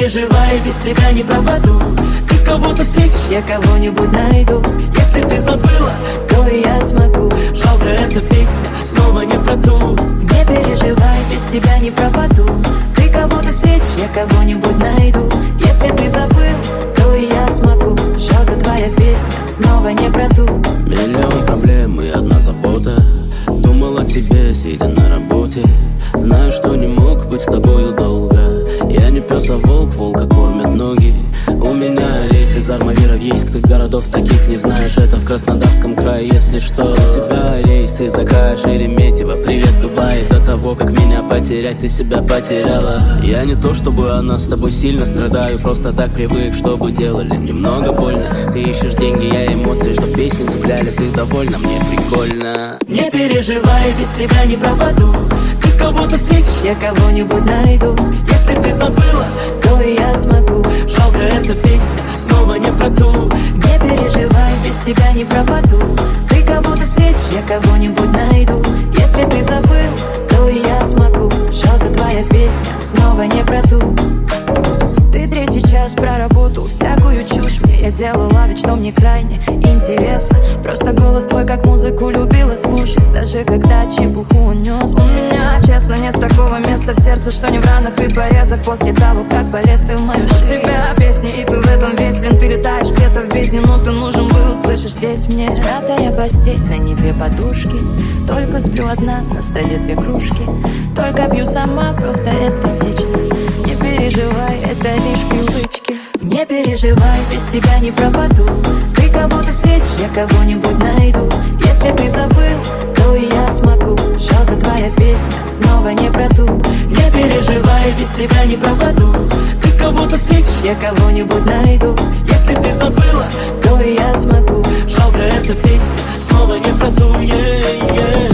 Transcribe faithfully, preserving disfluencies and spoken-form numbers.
переживай, без себя не пропаду. Ты кого-то встретишь, я кого-нибудь найду. Если ты забыла, то и я смогу. Жалко, эта песня снова не про ту. Не переживай, без тебя не пропаду. Ты кого-то встретишь, я кого-нибудь найду. Если ты забыл, то и я смогу. Жалко, твоя песня снова не про ту. Миллион проблем и одна забота. Думал о тебе, сидя на работе. Знаю, что не мог быть с тобою долго. Я не пес, а волк, волка кормят ноги. У меня рейс из Армавира в Ейск. Ты городов таких не знаешь, это в Краснодарском крае. Если что, у тебя рейс из Акая, Шереметьево. Привет, Дубай. До того, как меня потерять, ты себя потеряла. Я не то, чтобы она с тобой сильно страдаю. Просто так привык, чтобы делали немного больно. Ты ищешь деньги, я эмоции, чтоб песни цепляли. Ты довольна, мне прикольно. Не переживай, без себя не пропаду. Ты кого-то встретишь, я кого-нибудь найду. Если ты забыла, то и я смогу. Жалко, эта песня снова не про ту. Не переживай, без тебя не пропаду. Ты кого-то встретишь, я кого-нибудь найду. Если ты забыл, то и я смогу. Жалко, твоя песня снова не про ту. Ты третий час про работу, всякую чушь мне я делала, ведь что мне крайне интересно. Просто голос твой как музыку любила слушать, даже когда чепуху унес. У меня, честно, нет такого места в сердце, что не в ранах и порезах. После того, как полез ты в мою жизнь. У тебя песни, и ты в этом весь, блин, ты летаешь где-то в бездне. Но ты нужен был, слышишь, здесь мне. Смятая постель, на ней две подушки. Только сплю одна, на столе две кружки. Только пью сама, просто эстетично. Не переживай, это лишь привычки. Не переживай, без тебя не пропаду. Ты кого-то встретишь, я кого-нибудь найду. Если ты забыл, то и я смогу. Жалко, твоя песня снова не про ту. Не переживай, без тебя не пропаду. Ты кого-то встретишь, я кого-нибудь найду. Если ты забыла, то и я смогу. Жалко, эта песня снова не про ту. Yeah, yeah.